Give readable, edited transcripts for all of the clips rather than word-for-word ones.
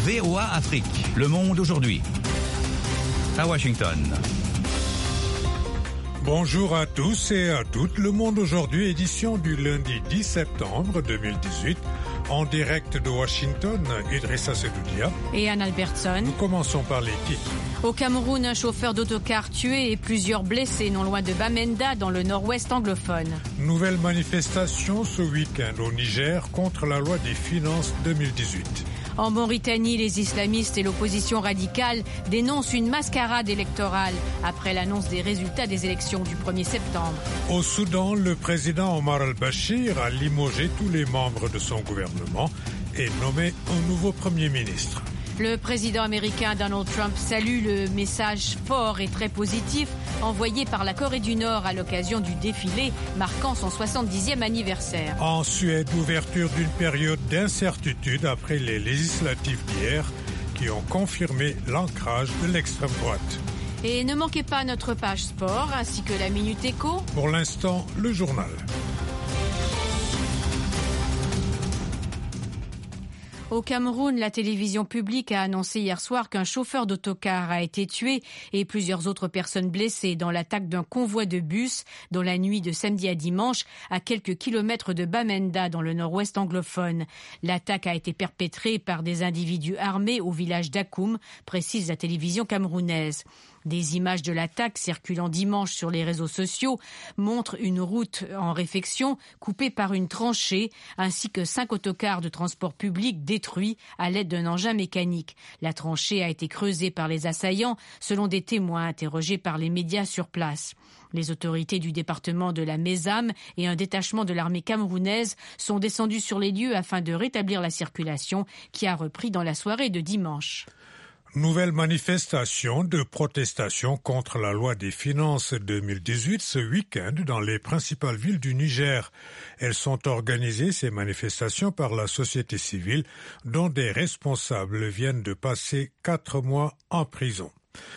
VOA Afrique. Le monde aujourd'hui. À Washington. Bonjour à tous et à toutes. Le monde aujourd'hui, édition du lundi 10 septembre 2018. En direct de Washington, Idrissa Sedoudia et Anne Albertson. Nous commençons par les titres. Au Cameroun, un chauffeur d'autocar tué et plusieurs blessés non loin de Bamenda dans le nord-ouest anglophone. Nouvelle manifestation ce week-end au Niger contre la loi des finances 2018. En Mauritanie, les islamistes et l'opposition radicale dénoncent une mascarade électorale après l'annonce des résultats des élections du 1er septembre. Au Soudan, le président Omar al-Bashir a limogé tous les membres de son gouvernement et nommé un nouveau Premier ministre. Le président américain Donald Trump salue le message fort et très positif envoyé par la Corée du Nord à l'occasion du défilé marquant son 70e anniversaire. En Suède, ouverture d'une période d'incertitude après les législatives d'hier qui ont confirmé l'ancrage de l'extrême droite. Et ne manquez pas notre page sport ainsi que la Minute Éco. Pour l'instant, le journal. Au Cameroun, la télévision publique a annoncé hier soir qu'un chauffeur d'autocar a été tué et plusieurs autres personnes blessées dans l'attaque d'un convoi de bus dans la nuit de samedi à dimanche à quelques kilomètres de Bamenda dans le nord-ouest anglophone. L'attaque a été perpétrée par des individus armés au village d'Akoum, précise la télévision camerounaise. Des images de l'attaque circulant dimanche sur les réseaux sociaux montrent une route en réfection coupée par une tranchée ainsi que 5 autocars de transport public détruits à l'aide d'un engin mécanique. La tranchée a été creusée par les assaillants selon des témoins interrogés par les médias sur place. Les autorités du département de la Mézam et un détachement de l'armée camerounaise sont descendus sur les lieux afin de rétablir la circulation qui a repris dans la soirée de dimanche. Nouvelle manifestation de protestation contre la loi des finances 2018 ce week-end dans les principales villes du Niger. Elles sont organisées, ces manifestations, par la société civile, dont des responsables viennent de passer 4 mois en prison.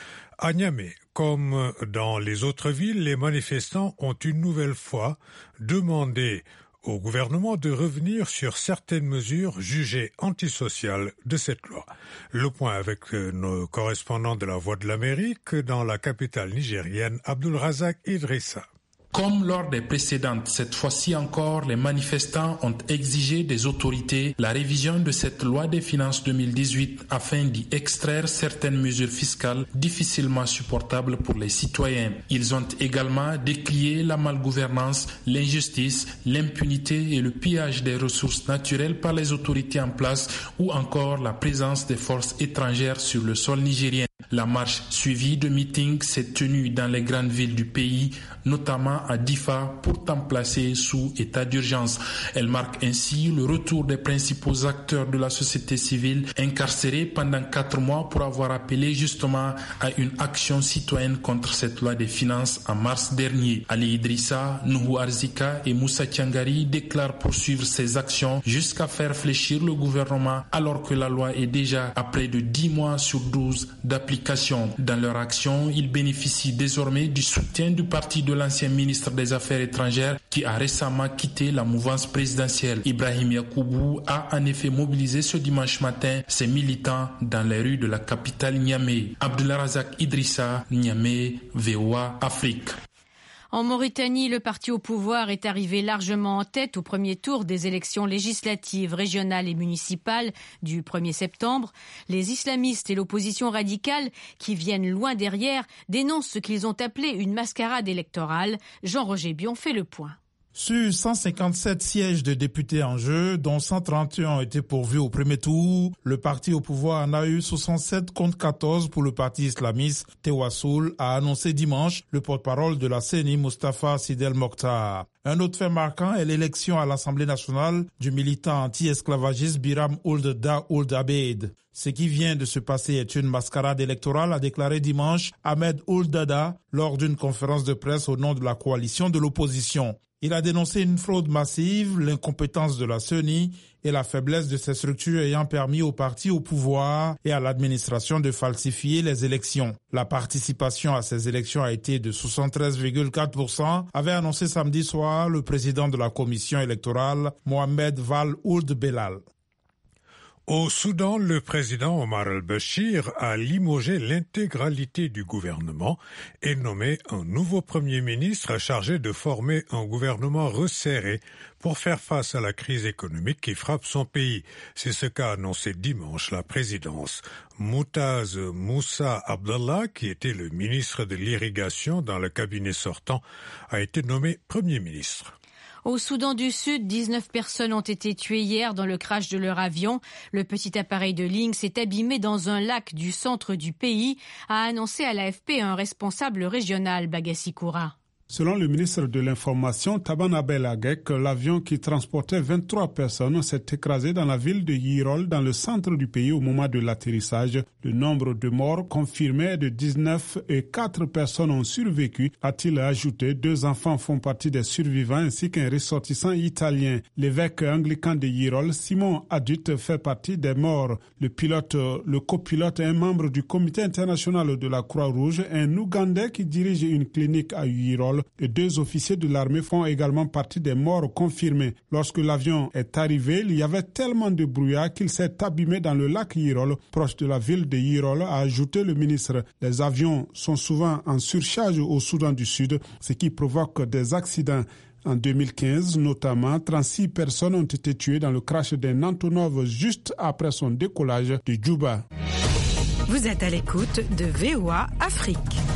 À Niamey, comme dans les autres villes, les manifestants ont une nouvelle fois demandé au gouvernement de revenir sur certaines mesures jugées antisociales de cette loi. Le point avec nos correspondants de la Voix de l'Amérique dans la capitale nigérienne, Abdulrazak Idrissa. Comme lors des précédentes, cette fois-ci encore, les manifestants ont exigé des autorités la révision de cette loi des finances 2018 afin d'y extraire certaines mesures fiscales difficilement supportables pour les citoyens. Ils ont également décrié la malgouvernance, l'injustice, l'impunité et le pillage des ressources naturelles par les autorités en place ou encore la présence des forces étrangères sur le sol nigérien. La marche suivie de meetings s'est tenue dans les grandes villes du pays, notamment à Difa, pourtant placée sous état d'urgence. Elle marque ainsi le retour des principaux acteurs de la société civile incarcérés pendant 4 mois pour avoir appelé justement à une action citoyenne contre cette loi des finances en mars dernier. Ali Idrissa, Nuhu Arzika et Moussa Tiangari déclarent poursuivre ces actions jusqu'à faire fléchir le gouvernement alors que la loi est déjà à près de 10 mois sur 12 d'application. Dans leur action, ils bénéficient désormais du soutien du parti de l'ancien ministre des Affaires étrangères qui a récemment quitté la mouvance présidentielle. Ibrahim Yacoubou a en effet mobilisé ce dimanche matin ses militants dans les rues de la capitale Niamey. Abdulrazak Idrissa, Niamey, VOA Afrique. En Mauritanie, le parti au pouvoir est arrivé largement en tête au premier tour des élections législatives, régionales et municipales du 1er septembre. Les islamistes et l'opposition radicale, qui viennent loin derrière, dénoncent ce qu'ils ont appelé une mascarade électorale. Jean-Roger Bion fait le point. Sur 157 sièges de députés en jeu, dont 131 ont été pourvus au premier tour, le parti au pouvoir en a eu 67 contre 14 pour le parti islamiste. Tewassoul a annoncé dimanche le porte-parole de la CENI, Mustafa Sidel Mokhtar. Un autre fait marquant est l'élection à l'Assemblée nationale du militant anti-esclavagiste Biram Ould Da Ould Abeid. Ce qui vient de se passer est une mascarade électorale, a déclaré dimanche Ahmed Ould Dada lors d'une conférence de presse au nom de la coalition de l'opposition. Il a dénoncé une fraude massive, l'incompétence de la CENI et la faiblesse de ces structures ayant permis au parti au pouvoir et à l'administration de falsifier les élections. La participation à ces élections a été de 73,4%, avait annoncé samedi soir le président de la commission électorale, Mohamed Val Ould Belal. Au Soudan, le président Omar al-Béchir a limogé l'intégralité du gouvernement et nommé un nouveau premier ministre chargé de former un gouvernement resserré pour faire face à la crise économique qui frappe son pays. C'est ce qu'a annoncé dimanche la présidence. Moutaz Moussa Abdallah, qui était le ministre de l'Irrigation dans le cabinet sortant, a été nommé premier ministre. Au Soudan du Sud, 19 personnes ont été tuées hier dans le crash de leur avion. Le petit appareil de ligne s'est abîmé dans un lac du centre du pays, a annoncé à l'AFP un responsable régional, Bagassi Koura. Selon le ministre de l'Information, Taban Abel Agek, l'avion qui transportait 23 personnes s'est écrasé dans la ville de Yirol, dans le centre du pays, au moment de l'atterrissage. Le nombre de morts confirmé est de 19 et 4 personnes ont survécu, a-t-il ajouté. 2 enfants font partie des survivants ainsi qu'un ressortissant italien. L'évêque anglican de Yirol, Simon Adut, fait partie des morts. Le copilote est un membre du comité international de la Croix-Rouge, un Ougandais qui dirige une clinique à Yirol. Et 2 officiers de l'armée font également partie des morts confirmés. Lorsque l'avion est arrivé, il y avait tellement de brouillard qu'il s'est abîmé dans le lac Yirol, proche de la ville de Yirol, a ajouté le ministre. Les avions sont souvent en surcharge au Soudan du Sud, ce qui provoque des accidents. En 2015, notamment, 36 personnes ont été tuées dans le crash d'un Antonov juste après son décollage de Djouba. Vous êtes à l'écoute de VOA Afrique.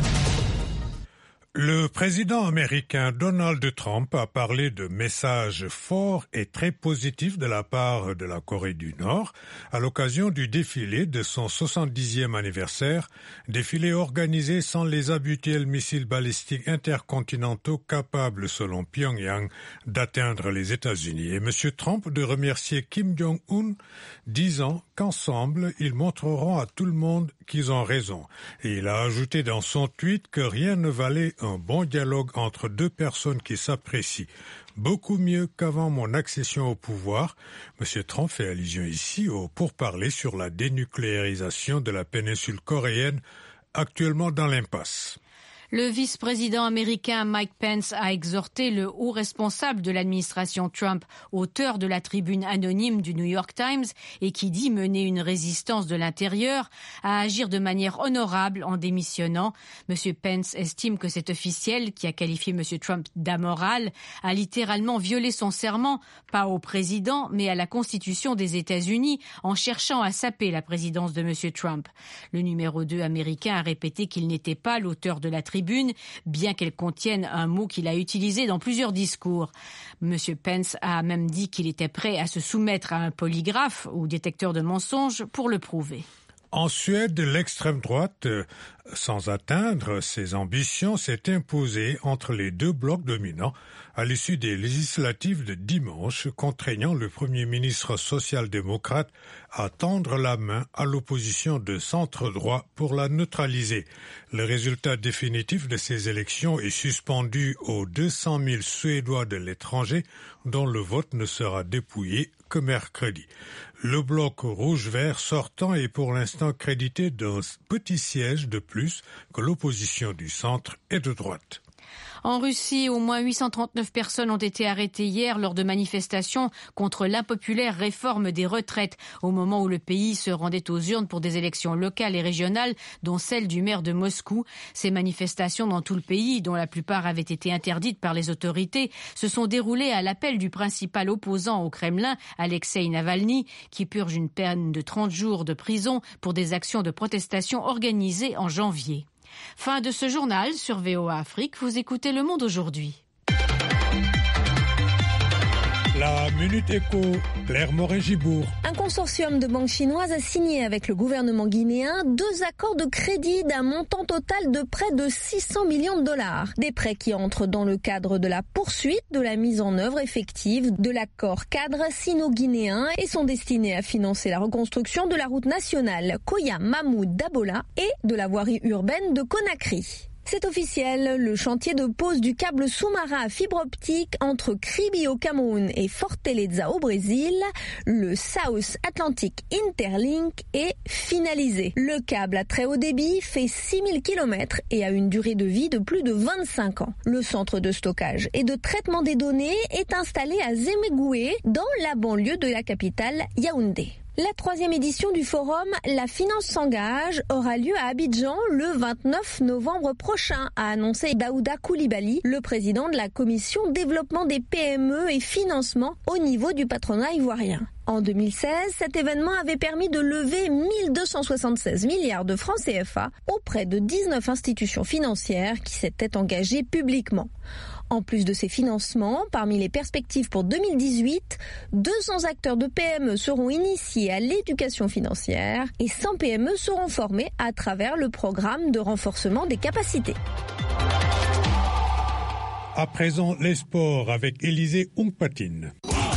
Le président américain Donald Trump a parlé de messages forts et très positifs de la part de la Corée du Nord à l'occasion du défilé de son 70e anniversaire, défilé organisé sans les habituels missiles balistiques intercontinentaux capables, selon Pyongyang, d'atteindre les États-Unis. Et M. Trump de remercier Kim Jong-un, disant qu'ensemble, ils montreront à tout le monde qu'ils ont raison. Et il a ajouté dans son tweet que rien ne valait un bon dialogue entre 2 personnes qui s'apprécient. Beaucoup mieux qu'avant mon accession au pouvoir. M. Trump fait allusion ici au pourparlers sur la dénucléarisation de la péninsule coréenne, actuellement dans l'impasse. Le vice-président américain Mike Pence a exhorté le haut responsable de l'administration Trump, auteur de la tribune anonyme du New York Times et qui dit mener une résistance de l'intérieur, à agir de manière honorable en démissionnant. M. Pence estime que cet officiel, qui a qualifié M. Trump d'amoral, a littéralement violé son serment, pas au président, mais à la Constitution des États-Unis, en cherchant à saper la présidence de M. Trump. Le numéro 2 américain a répété qu'il n'était pas l'auteur de la tribune, bien qu'elle contienne un mot qu'il a utilisé dans plusieurs discours. M. Pence a même dit qu'il était prêt à se soumettre à un polygraphe ou détecteur de mensonges pour le prouver. En Suède, l'extrême droite, sans atteindre ses ambitions, s'est imposée entre les 2 blocs dominants à l'issue des législatives de dimanche, contraignant le Premier ministre social-démocrate à tendre la main à l'opposition de centre-droit pour la neutraliser. Le résultat définitif de ces élections est suspendu aux 200 000 Suédois de l'étranger, dont le vote ne sera dépouillé que mercredi. Le bloc rouge-vert sortant est pour l'instant crédité d'un petit siège de plus que l'opposition du centre et de droite. En Russie, au moins 839 personnes ont été arrêtées hier lors de manifestations contre l'impopulaire réforme des retraites, au moment où le pays se rendait aux urnes pour des élections locales et régionales, dont celle du maire de Moscou. Ces manifestations dans tout le pays, dont la plupart avaient été interdites par les autorités, se sont déroulées à l'appel du principal opposant au Kremlin, Alexei Navalny, qui purge une peine de 30 jours de prison pour des actions de protestation organisées en janvier. Fin de ce journal sur VOA Afrique. Vous écoutez Le Monde aujourd'hui. La Minute Éco, Claire Morin-Gibourg. Un consortium de banques chinoises a signé avec le gouvernement guinéen 2 accords de crédit d'un montant total de près de 600 millions de dollars. Des prêts qui entrent dans le cadre de la poursuite de la mise en œuvre effective de l'accord cadre sino-guinéen et sont destinés à financer la reconstruction de la route nationale Koya-Mahmoud-Dabola et de la voirie urbaine de Conakry. C'est officiel, le chantier de pose du câble sous-marin à fibre optique entre Kribi au Cameroun et Fortaleza au Brésil, le South Atlantic Interlink, est finalisé. Le câble à très haut débit fait 6000 km et a une durée de vie de plus de 25 ans. Le centre de stockage et de traitement des données est installé à Zemegoué, dans la banlieue de la capitale Yaoundé. La 3e édition du forum La Finance s'engage aura lieu à Abidjan le 29 novembre prochain, a annoncé Daouda Coulibaly, le président de la commission développement des PME et financement au niveau du patronat ivoirien. En 2016, cet événement avait permis de lever 1276 milliards de francs CFA auprès de 19 institutions financières qui s'étaient engagées publiquement. En plus de ces financements, parmi les perspectives pour 2018, 200 acteurs de PME seront initiés à l'éducation financière et 100 PME seront formés à travers le programme de renforcement des capacités. À présent, les sports avec Élisée Oungpatine.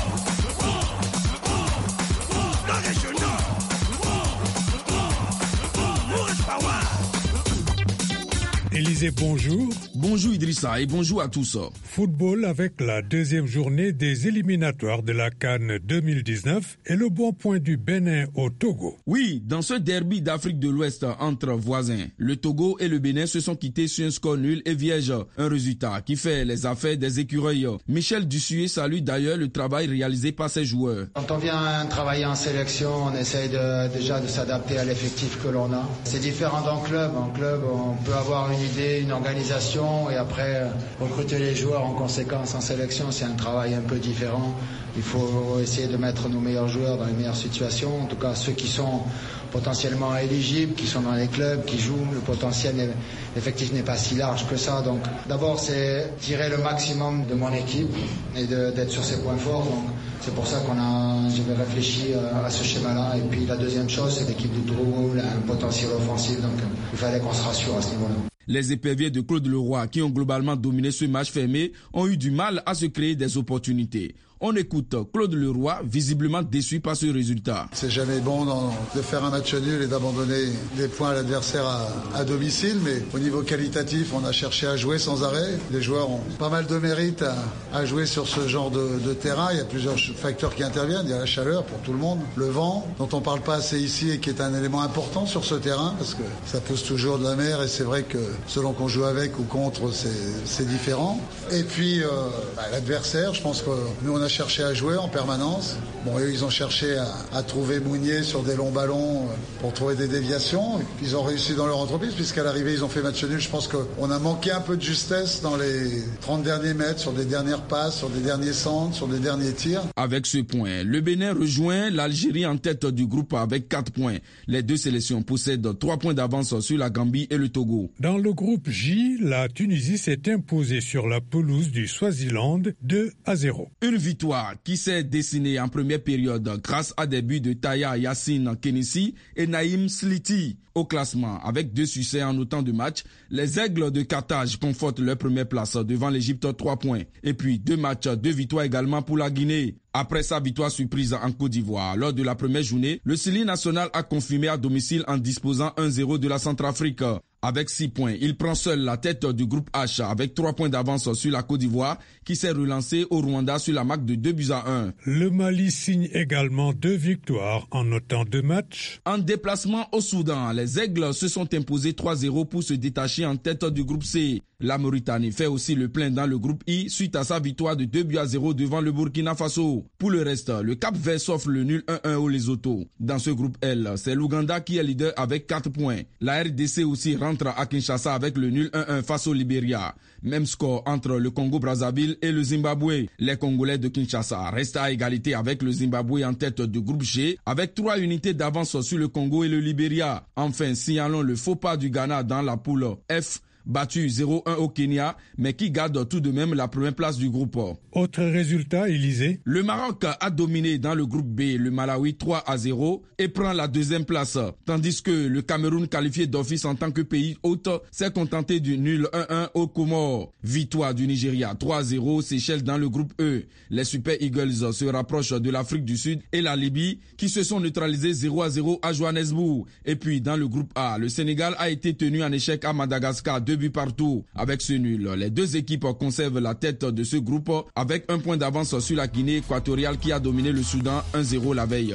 Élisée, bonjour. Bonjour Idrissa et bonjour à tous. Football avec la 2e journée des éliminatoires de la CAN 2019 et le bon point du Bénin au Togo. Oui, dans ce derby d'Afrique de l'Ouest entre voisins, le Togo et le Bénin se sont quittés sur un score nul et vierge. Un résultat qui fait les affaires des écureuils. Michel Dussuet salue d'ailleurs le travail réalisé par ses joueurs. Quand on vient travailler en sélection, on essaye déjà de s'adapter à l'effectif que l'on a. C'est différent d'un club. En club, on peut avoir une idée, une organisation et après recruter les joueurs en conséquence. En sélection, c'est un travail un peu différent. Il faut essayer de mettre nos meilleurs joueurs dans les meilleures situations, en tout cas ceux qui sont potentiellement éligibles, qui sont dans les clubs, qui jouent. Le potentiel effectif n'est pas si large que ça. Donc d'abord, c'est tirer le maximum de mon équipe et d'être sur ses points forts. Donc c'est pour ça j'avais réfléchi à ce schéma-là. Et puis la deuxième chose, c'est l'équipe du Togo, elle a un potentiel offensif. Donc il fallait qu'on se rassure à ce niveau-là. Les éperviers de Claude Leroy, qui ont globalement dominé ce match fermé, ont eu du mal à se créer des opportunités. On écoute Claude Leroy, visiblement déçu par ce résultat. C'est jamais bon de faire un match nul et d'abandonner des points à l'adversaire à domicile, mais au niveau qualitatif, on a cherché à jouer sans arrêt. Les joueurs ont pas mal de mérite à jouer sur ce genre de terrain. Il y a plusieurs facteurs qui interviennent. Il y a la chaleur pour tout le monde, le vent, dont on parle pas assez ici et qui est un élément important sur ce terrain, parce que ça pousse toujours de la mer et c'est vrai que selon qu'on joue avec ou contre, c'est différent. Et puis l'adversaire, je pense que nous on a cherché à jouer en permanence. Bon, eux, ils ont cherché à trouver Mounier sur des longs ballons pour trouver des déviations. Ils ont réussi dans leur entreprise puisqu'à l'arrivée, ils ont fait match nul. Je pense qu'on a manqué un peu de justesse dans les 30 derniers mètres, sur des dernières passes, sur des derniers centres, sur des derniers tirs. Avec ce point, le Bénin rejoint l'Algérie en tête du groupe avec 4 points. Les deux sélections possèdent 3 points d'avance sur la Gambie et le Togo. Dans le groupe J, la Tunisie s'est imposée sur la pelouse du Swaziland 2-0. Une victoire qui s'est dessinée en première période grâce à des buts de Taya Yassine Kenissi et Naïm Sliti. Au classement, avec 2 succès en autant de matchs, les Aigles de Carthage confortent leur première place devant l'Égypte 3 points. Et puis 2 matchs, 2 victoires également pour la Guinée. Après sa victoire surprise en Côte d'Ivoire, lors de la première journée, le Sili national a confirmé à domicile en disposant 1-0 de la Centrafrique. Avec 6 points, il prend seul la tête du groupe H avec 3 points d'avance sur la Côte d'Ivoire qui s'est relancée au Rwanda sur la marque de 2-1. Le Mali signe également 2 victoires en autant de matchs. En déplacement au Soudan, les Aigles se sont imposés 3-0 pour se détacher en tête du groupe C. La Mauritanie fait aussi le plein dans le groupe I suite à sa victoire de 2-0 devant le Burkina Faso. Pour le reste, le Cap-Vert s'offre le nul 1-1 au Lesotho. Dans ce groupe L, c'est l'Ouganda qui est leader avec 4 points. La RDC aussi rentre à Kinshasa avec le nul 1-1 face au Libéria. Même score entre le Congo-Brazzaville et le Zimbabwe. Les Congolais de Kinshasa restent à égalité avec le Zimbabwe en tête du groupe G avec 3 unités d'avance sur le Congo et le Libéria. Enfin, signalons le faux pas du Ghana dans la poule F, battu 0-1 au Kenya, mais qui garde tout de même la première place du groupe. Autre résultat, Élisée. Le Maroc a dominé dans le groupe B le Malawi 3-0 et prend la 2e place, tandis que le Cameroun, qualifié d'office en tant que pays hôte, s'est contenté du nul 1-1 au Comores. Victoire du Nigeria 3-0 Seychelles dans le groupe E. Les Super Eagles se rapprochent de l'Afrique du Sud et la Libye qui se sont neutralisés 0-0 à Johannesburg. Et puis dans le groupe A, le Sénégal a été tenu en échec à Madagascar 2 buts partout. Avec ce nul, les 2 équipes conservent la tête de ce groupe avec 1 point d'avance sur la Guinée équatoriale qui a dominé le Soudan 1-0 la veille.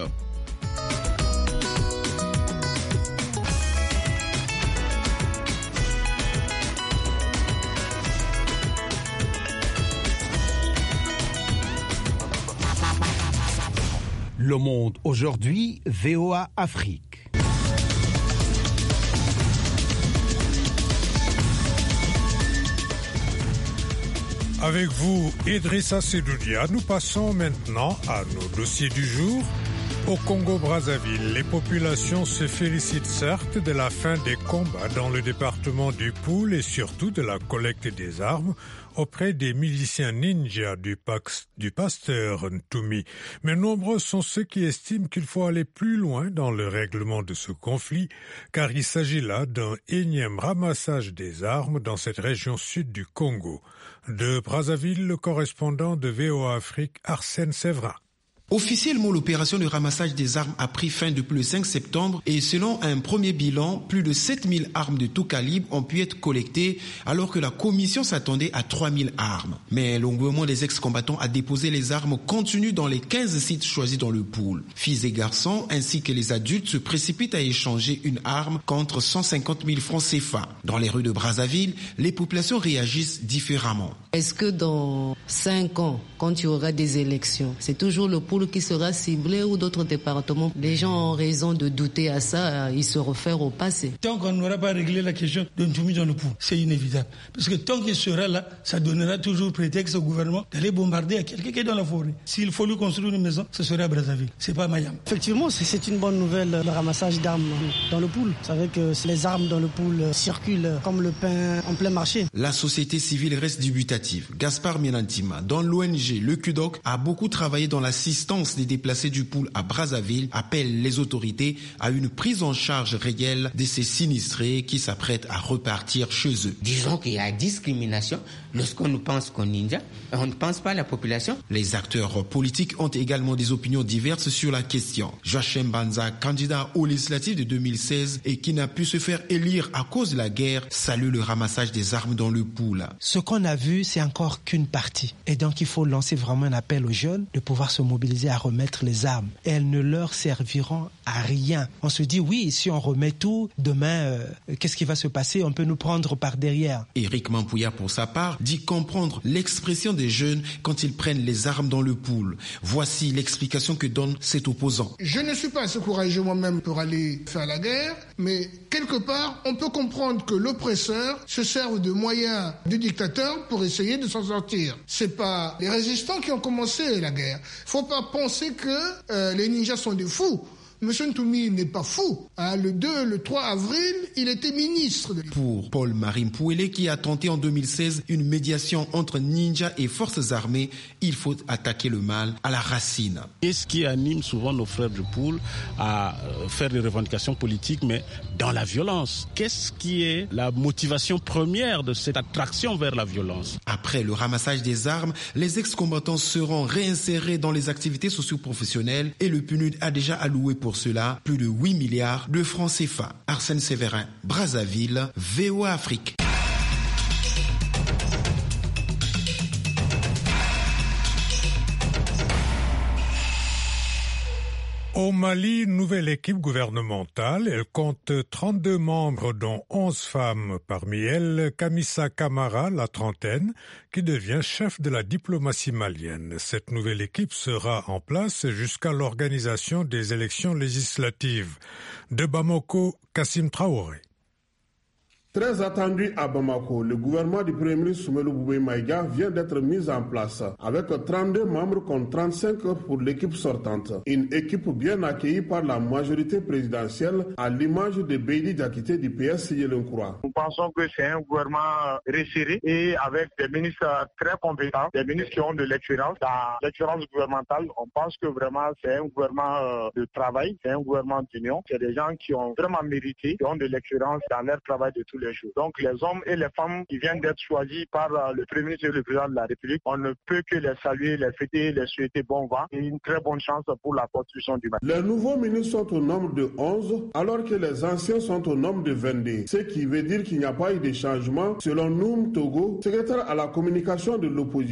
Le Monde aujourd'hui, VOA Afrique. Avec vous, Idrissa Sedoudia, nous passons maintenant à nos dossiers du jour. Au Congo-Brazzaville, les populations se félicitent certes de la fin des combats dans le département du Poul et surtout de la collecte des armes auprès des miliciens ninjas du pasteur Ntumi. Mais nombreux sont ceux qui estiment qu'il faut aller plus loin dans le règlement de ce conflit, car il s'agit là d'un énième ramassage des armes dans cette région sud du Congo. De Brazzaville, le correspondant de VOA Afrique, Arsène Séverin. Officiellement, l'opération de ramassage des armes a pris fin depuis le 5 septembre et selon un premier bilan, plus de 7000 armes de tout calibre ont pu être collectées alors que la commission s'attendait à 3000 armes. Mais le gouvernement des ex-combattants a déposé les armes contenues dans les 15 sites choisis dans le pool. Filles et garçons ainsi que les adultes se précipitent à échanger une arme contre 150 000 francs CFA. Dans les rues de Brazzaville, les populations réagissent différemment. Est-ce que dans 5 ans, quand il y aura des élections, c'est toujours le pool qui sera ciblé ou d'autres départements? Les gens ont raison de douter à ça, ils se réfèrent au passé. Tant qu'on n'aura pas réglé la question de Ntumi dans le pool, c'est inévitable. Parce que tant qu'il sera là, ça donnera toujours prétexte au gouvernement d'aller bombarder à quelqu'un qui est dans la forêt. S'il faut lui construire une maison, ce sera à Brazzaville, c'est pas à Mayam. Effectivement, c'est une bonne nouvelle, le ramassage d'armes dans le pool. Vous savez que les armes dans le pool circulent comme le pain en plein marché. La société civile reste dubitative. Gaspard Mianantima, dans l'ONG Le CUDOC, a beaucoup travaillé dans l'assistance des déplacés du pool à Brazzaville, appelle les autorités à une prise en charge réelle de ces sinistrés qui s'apprêtent à repartir chez eux. Disons qu'il y a discrimination lorsqu'on nous pense qu'on ninja, on ne pense pas à la population. Les acteurs politiques ont également des opinions diverses sur la question. Joachim Banza, candidat aux législatives de 2016 et qui n'a pu se faire élire à cause de la guerre, salue le ramassage des armes dans le pool. Ce qu'on a vu, c'est encore qu'une partie. Et donc il faut lancer vraiment un appel aux jeunes de pouvoir se mobiliser à remettre les armes. Et elles ne leur serviront à rien. On se dit, oui, si on remet tout, demain, qu'est-ce qui va se passer? On peut nous prendre par derrière. Éric Mampouya, pour sa part, dit comprendre l'expression des jeunes quand ils prennent les armes dans le pool. Voici l'explication que donne cet opposant. Je ne suis pas assez courageux moi-même pour aller faire la guerre, mais quelque part, on peut comprendre que l'oppresseur se serve de moyens du dictateur pour essayer de s'en sortir. C'est pas les résistants qui ont commencé la guerre. Faut pas penser que les ninjas sont des fous. Monsieur Ntumi n'est pas fou. Le 2, le 3 avril, il était ministre. Pour Paul-Marie Mpouélé, qui a tenté en 2016 une médiation entre ninjas et forces armées, il faut attaquer le mal à la racine. Et ce qui anime souvent nos frères du pool à faire des revendications politiques, mais dans la violence. Qu'est-ce qui est la motivation première de cette attraction vers la violence? Après le ramassage des armes, les ex-combattants seront réinsérés dans les activités socio-professionnelles et le PNUD a déjà alloué pour cela plus de 8 milliards de francs CFA. Arsène Séverin, Brazzaville, VOA Afrique. Au Mali, nouvelle équipe gouvernementale. Elle compte 32 membres, dont 11 femmes. Parmi elles, Kamissa Camara, la trentaine, qui devient chef de la diplomatie malienne. Cette nouvelle équipe sera en place jusqu'à l'organisation des élections législatives. De Bamako, Kassim Traoré. Très attendu à Bamako, le gouvernement du Premier ministre Soumaïla Boubèye Maïga vient d'être mis en place avec 32 membres contre 35 pour l'équipe sortante. Une équipe bien accueillie par la majorité présidentielle à l'image de Beydi Diakité du PS Yelenkura. Nous pensons que c'est un gouvernement resserré et avec des ministres très compétents, des ministres qui ont de l'expérience. Dans l'expérience gouvernementale, on pense que vraiment c'est un gouvernement de travail, c'est un gouvernement d'union. C'est des gens qui ont vraiment mérité, qui ont de l'expérience dans leur travail de tous les jours. Donc les hommes et les femmes qui viennent d'être choisis par le Premier ministre et le Président de la République, on ne peut que les saluer, les fêter, les souhaiter bon vent et une très bonne chance pour la construction du Mali. Les nouveaux ministres sont au nombre de 11, alors que les anciens sont au nombre de 22, ce qui veut dire qu'il n'y a pas eu de changement, selon Noum Togo, secrétaire à la communication de l'opposition.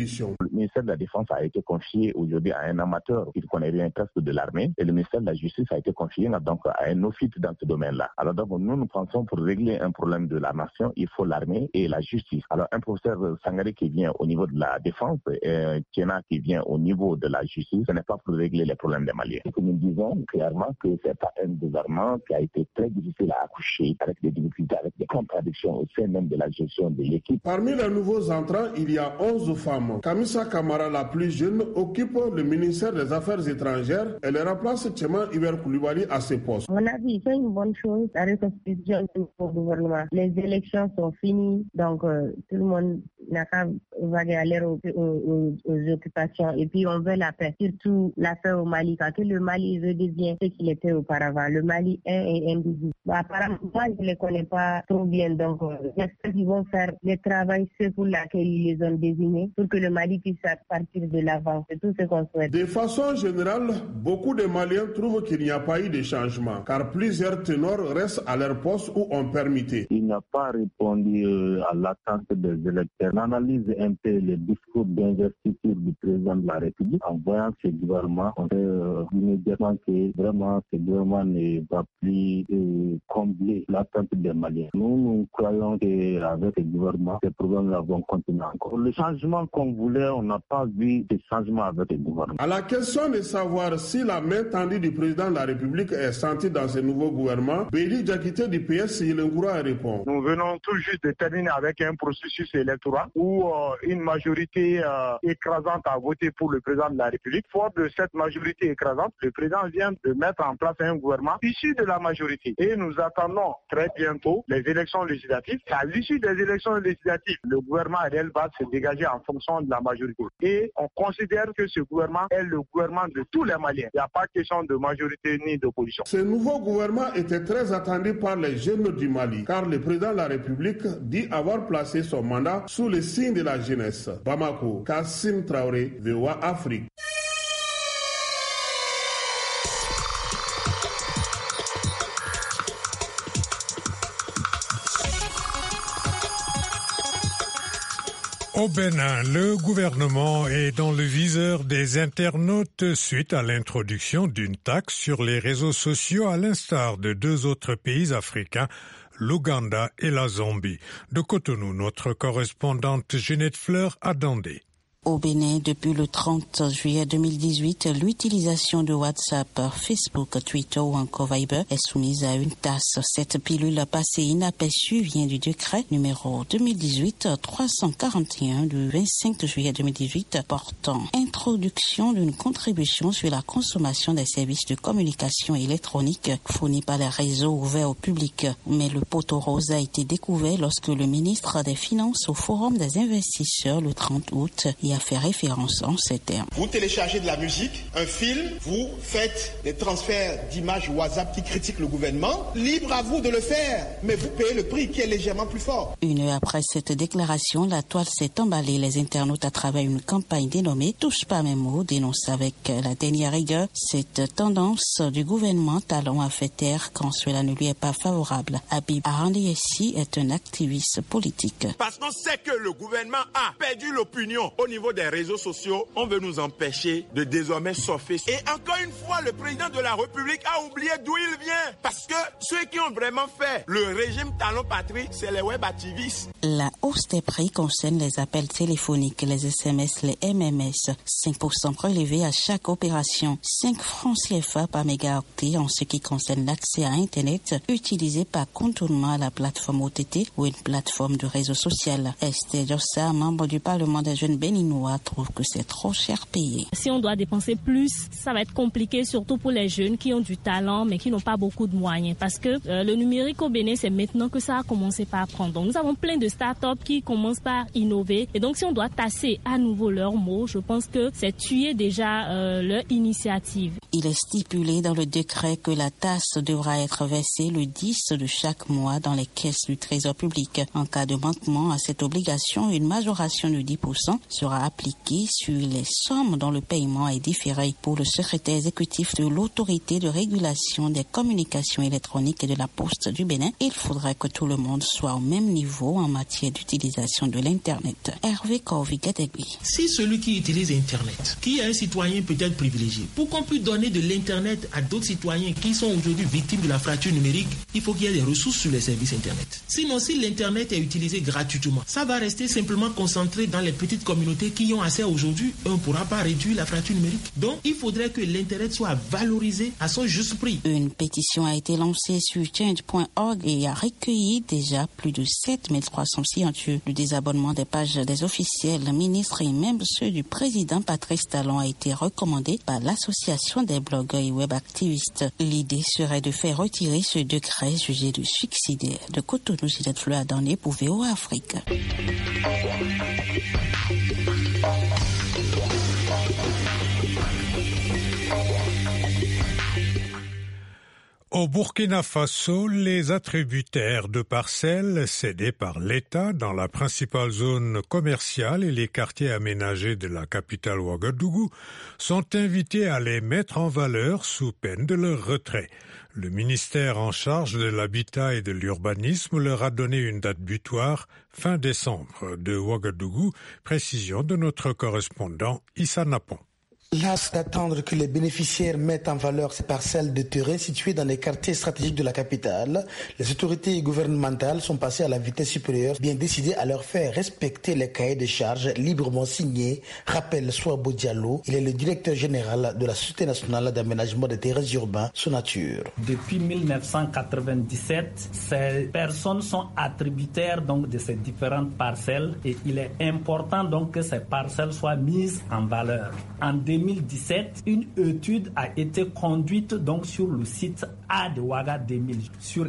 ministère de la Défense a été confié aujourd'hui à un amateur qui ne connaît rien presque de l'armée, et le ministère de la Justice a été confié donc à un office dans ce domaine-là. Alors donc nous pensons pour régler un problème de la nation, il faut l'armée et la justice. Alors un professeur Sangaré qui vient au niveau de la défense et Tiena qui vient au niveau de la justice, ce n'est pas pour régler les problèmes des Maliens. Et nous disons clairement que c'est pas un gouvernement qui a été très difficile à accoucher, avec des difficultés, avec des contradictions au sein même de la gestion de l'équipe. Parmi les nouveaux entrants, il y a 11 femmes. Kamisa Kamara, la plus jeune, occupe le ministère des Affaires étrangères. Elle remplace Tchema Iber Koulibaly à ce poste. À mon avis, c'est une bonne chose, la reconstitution du gouvernement. Les élections sont finies, donc tout le monde n'a qu'à aller aux occupations. Et puis on veut la paix, surtout la paix au Mali, quand le Mali redevient ce qu'il était auparavant. Le Mali est indivisible. Apparemment, moi je ne les connais pas trop bien, donc j'espère qu'ils vont faire le travail pour lequel ils les ont désignés, pour que le Mali puisse partir de l'avant. C'est tout ce qu'on souhaite. De façon générale, beaucoup de Maliens trouvent qu'il n'y a pas eu de changement, car plusieurs ténors restent à leur poste ou ont permuté. Il n'a pas répondu à l'attente des électeurs. On analyse un peu les discours d'investiture du président de la République. En voyant ce gouvernement, on sait immédiatement que vraiment ce gouvernement ne va plus combler l'attente des Maliens. Nous croyons qu'avec ce gouvernement, ces problèmes-là vont continuer encore. Le changement qu'on voulait, on n'a pas vu de changement avec le gouvernement. À la question de savoir si la main tendue du président de la République est sentie dans ce nouveau gouvernement, Béli Diakité du PS Silengoura répond. Nous venons tout juste de terminer avec un processus électoral où une majorité écrasante a voté pour le président de la République. Fort de cette majorité écrasante, le président vient de mettre en place un gouvernement issu de la majorité. Et nous attendons très bientôt les élections législatives. À l'issue des élections législatives, le gouvernement réel va se dégager en fonction de la majorité. Et on considère que ce gouvernement est le gouvernement de tous les Maliens. Il n'y a pas question de majorité ni d'opposition. Ce nouveau gouvernement était très attendu par les jeunes du Mali, car le président de la République dit avoir placé son mandat sous le signe de la jeunesse. Bamako, Kassim Traoré, VOA Afrique. Au Bénin, le gouvernement est dans le viseur des internautes suite à l'introduction d'une taxe sur les réseaux sociaux à l'instar de deux autres pays africains, l'Ouganda et la Zambie. De Cotonou, notre correspondante Ginette Fleur a Dandé. Au Bénin, depuis le 30 juillet 2018, l'utilisation de WhatsApp, Facebook, Twitter ou encore Viber est soumise à une taxe. Cette pilule passée inaperçue vient du décret numéro 2018-341 du 25 juillet 2018 portant introduction d'une contribution sur la consommation des services de communication électronique fournis par les réseaux ouverts au public. Mais le poteau rose a été découvert lorsque le ministre des Finances au Forum des investisseurs le 30 août a fait référence en ces termes. Vous téléchargez de la musique, un film, vous faites des transferts d'images WhatsApp qui critiquent le gouvernement. Libre à vous de le faire, mais vous payez le prix qui est légèrement plus fort. Une heure après cette déclaration, la toile s'est emballée. Les internautes, à travers une campagne dénommée « Touche pas mes mots », dénoncent avec la dernière rigueur cette tendance du gouvernement talon à faire taire quand cela ne lui est pas favorable. Habib Arandiyessi est un activiste politique. Parce qu'on sait que le gouvernement a perdu l'opinion au niveau des réseaux sociaux, on veut nous empêcher de désormais surfer. Et encore une fois, le président de la République a oublié d'où il vient. Parce que ceux qui ont vraiment fait le régime talon patrie, c'est les web activistes. La hausse des prix concerne les appels téléphoniques, les SMS, les MMS. 5% prélevés à chaque opération. 5 francs CFA par mégaoctet en ce qui concerne l'accès à Internet utilisé par contournement à la plateforme OTT ou une plateforme de réseau social. Esther Dossa, membre du Parlement des jeunes béninois, trouve que c'est trop cher payé. Si on doit dépenser plus, ça va être compliqué, surtout pour les jeunes qui ont du talent mais qui n'ont pas beaucoup de moyens. Parce que le numérique au Bénin, c'est maintenant que ça a commencé par prendre. Donc nous avons plein de startups qui commencent par innover. Et donc si on doit tasser à nouveau leurs mots, je pense que c'est tuer déjà leur initiative. Il est stipulé dans le décret que la taxe devra être versée le 10 de chaque mois dans les caisses du Trésor public. En cas de manquement à cette obligation, une majoration de 10% sera appliquée sur les sommes dont le paiement est différé. Pour le secrétaire exécutif de l'autorité de régulation des communications électroniques et de la poste du Bénin, il faudrait que tout le monde soit au même niveau en matière d'utilisation de l'Internet. Hervé Korvigadegui. Si celui qui utilise Internet, qui est un citoyen peut-être privilégié, pour qu'on puisse donner de l'Internet à d'autres citoyens qui sont aujourd'hui victimes de la fracture numérique, il faut qu'il y ait des ressources sur les services Internet. Sinon, si l'Internet est utilisé gratuitement, ça va rester simplement concentré dans les petites communautés qui y ont accès aujourd'hui. On ne pourra pas réduire la fracture numérique. Donc, il faudrait que l'Internet soit valorisé à son juste prix. Une pétition a été lancée sur change.org et a recueilli déjà plus de 7300 signatures. Le désabonnement des pages des officiels, ministres et même ceux du président Patrice Talon a été recommandé par l'association des blogueurs et web activistes. L'idée serait de faire retirer ce décret jugé de suicidaire. De Cotonou, Zinette Fleur a donné pour VOA Afrique. Au Burkina Faso, les attributaires de parcelles cédées par l'État dans la principale zone commerciale et les quartiers aménagés de la capitale Ouagadougou sont invités à les mettre en valeur sous peine de leur retrait. Le ministère en charge de l'habitat et de l'urbanisme leur a donné une date butoir fin décembre de Ouagadougou, précision de notre correspondant Issa Napon. Las d'attendre que les bénéficiaires mettent en valeur ces parcelles de terrain situées dans les quartiers stratégiques de la capitale, les autorités gouvernementales sont passées à la vitesse supérieure, bien décidées à leur faire respecter les cahiers de charges librement signés, rappelle Souabo Diallo. Il est le directeur général de la Société nationale d'aménagement des terrains urbains, Sonature. Depuis 1997, ces personnes sont attributaires donc de ces différentes parcelles et il est important donc que ces parcelles soient mises en valeur. En 2017, une étude a été conduite donc sur le site A de Ouaga 2000. Sur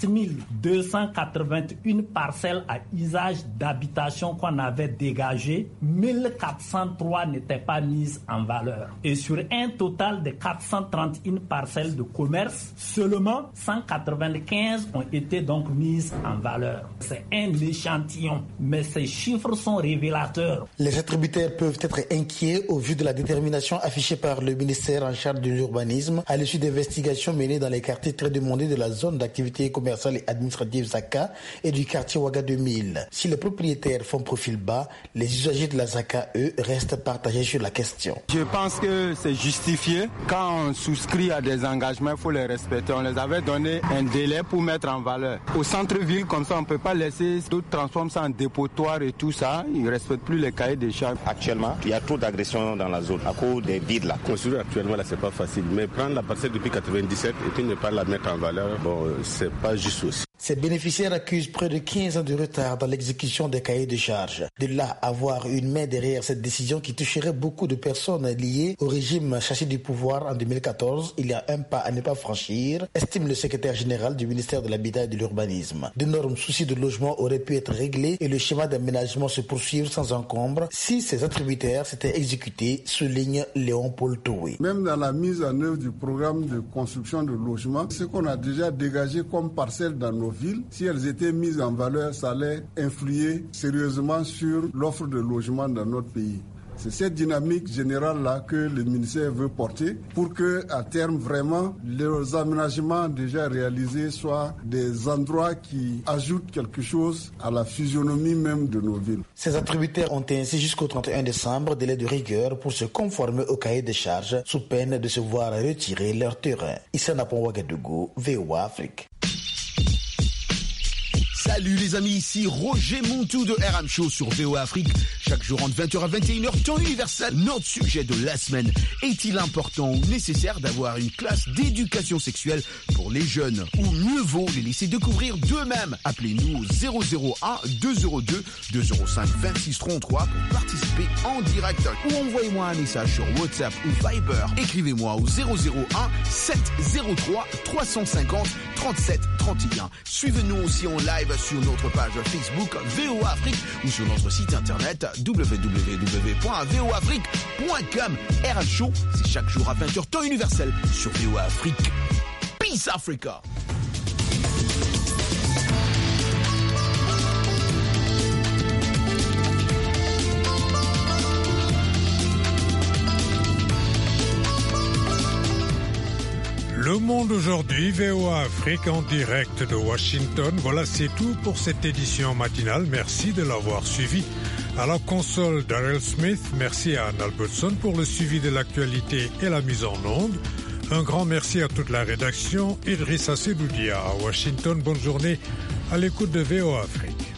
4281 parcelles à usage d'habitation qu'on avait dégagées, 1403 n'étaient pas mises en valeur. Et sur un total de 431 parcelles de commerce, seulement 195 ont été donc mises en valeur. C'est un échantillon, mais ces chiffres sont révélateurs. Les attributaires peuvent être inquiets au vu de la détermination affichée par le ministère en charge de l'urbanisme à l'issue d'investigations menées dans les quartiers très demandés de la zone d'activité commerciale et administrative Zaka et du quartier Ouaga 2000. Si les propriétaires font profil bas, les usagers de la Zaka, eux, restent partagés sur la question. Je pense que c'est justifié. Quand on souscrit à des engagements, il faut les respecter. On les avait donné un délai pour mettre en valeur. Au centre-ville, comme ça, on ne peut pas laisser d'autres transformer ça en dépotoir et tout ça. Ils ne respectent plus les cahiers des charges. Actuellement, il y a trop d'agressions dans la zone à cause des vides là. Construire actuellement là, c'est pas facile. Mais prendre la parcelle depuis 97 et puis ne pas la mettre en valeur, bon, c'est pas juste aussi. Ces bénéficiaires accusent près de 15 ans de retard dans l'exécution des cahiers de charges. De là à avoir une main derrière cette décision qui toucherait beaucoup de personnes liées au régime chassé du pouvoir en 2014, il y a un pas à ne pas franchir, estime le secrétaire général du ministère de l'Habitat et de l'Urbanisme. D'énormes soucis de logement auraient pu être réglés et le schéma d'aménagement se poursuivre sans encombre si ces attributaires s'étaient exécutés, souligne Léon-Paul Toué. Même dans la mise en œuvre du programme de construction de logements, ce qu'on a déjà dégagé comme parcelles dans nos villes, si elles étaient mises en valeur, ça allait influer sérieusement sur l'offre de logements dans notre pays. C'est cette dynamique générale-là que le ministère veut porter pour que, à terme, vraiment, les aménagements déjà réalisés soient des endroits qui ajoutent quelque chose à la physionomie même de nos villes. Ces attributaires ont ainsi jusqu'au 31 décembre délai de rigueur pour se conformer au cahier des charges sous peine de se voir retirer leur terrain. Issa Napon Ouagadougou, VOA Afrique. Salut les amis, ici Roger Montou de RM Show sur VOA Afrique. Chaque jour entre 20h à 21h, temps universel, notre sujet de la semaine. Est-il important ou nécessaire d'avoir une classe d'éducation sexuelle pour les jeunes ou mieux vaut les laisser découvrir d'eux-mêmes? Appelez-nous au 001 202 205 26 33 pour participer en direct ou envoyez-moi un message sur WhatsApp ou Viber. Écrivez-moi au 001 703 350 37 31. Suivez-nous aussi en live sur notre page Facebook VOA Afrique ou sur notre site internet www.voafrique.com. RM Show, c'est chaque jour à 20h temps universel sur VOA Afrique. Peace Africa. Le Monde aujourd'hui, VOA Afrique en direct de Washington. Voilà, c'est tout pour cette édition matinale. Merci de l'avoir suivi. À la console, Daryl Smith. Merci à Anne Albertson pour le suivi de l'actualité et la mise en onde. Un grand merci à toute la rédaction. Idrissa Sedoudia à Washington. Bonne journée à l'écoute de VOA Afrique.